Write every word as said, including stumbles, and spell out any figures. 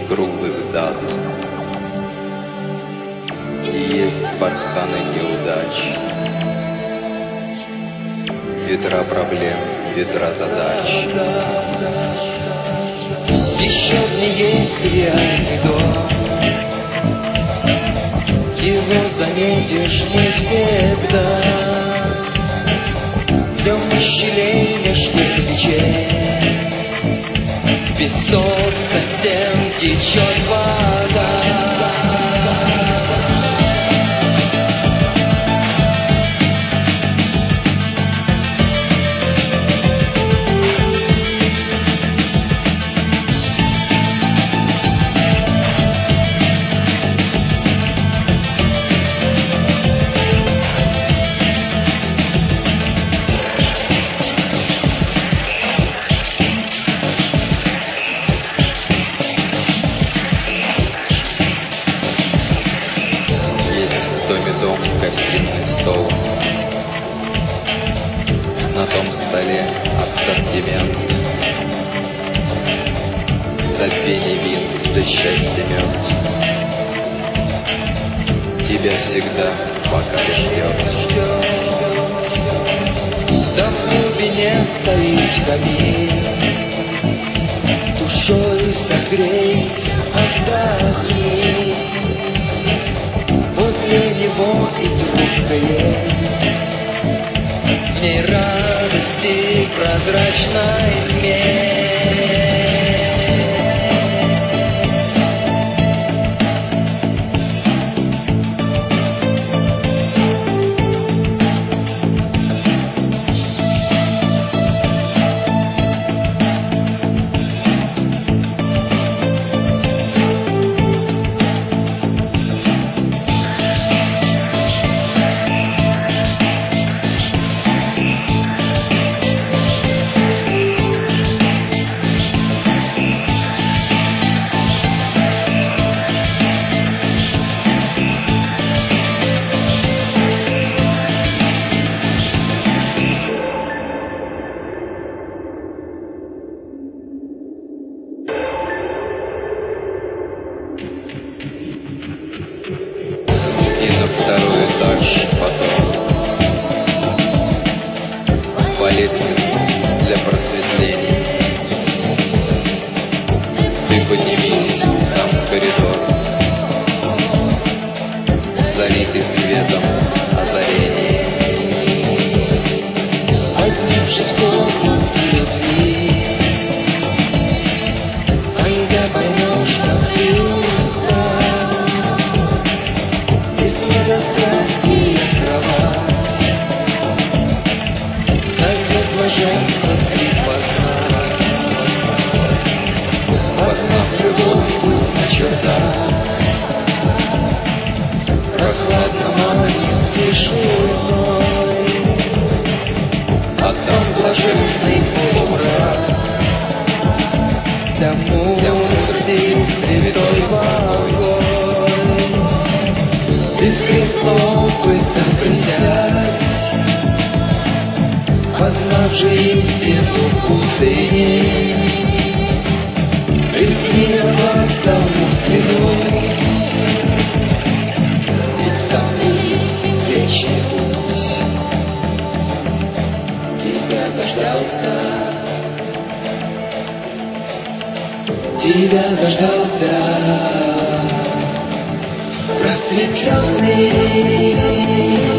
круглых дат. И есть барханы неудач, ветра проблем, ветра задач. Еще в ней есть реальный дом, его заметишь не всегда. Днем из щелей меж кирпичей песок со стен течет вода. Гостиный стол, на том столе ассортимент, за пени вин, за счастье мед. Тебя всегда пока ждет. Да в глубине стоит камин, душой согрейся, отдохни. Возле него и трубка есть, в ней радости прозрачной медь. Второй этаж потом по лестнице для просветления. Ты поднимись, там коридор, залитый светом озарения. Поднявшись в комнату любви, когда поймешь, как ты устал, за страсти кровать, найдет блаженство скрипака. Познав любовь, быть на чертах, прохладно манит тишиной, а там блаженный полумрак, для мудрости святой огонь. Ты в кресло быстро присядь, познав же истину пустыни, рискнет тому взглянуть, ведь там и вечный путь. Тебя заждался, тебя заждался просветленный.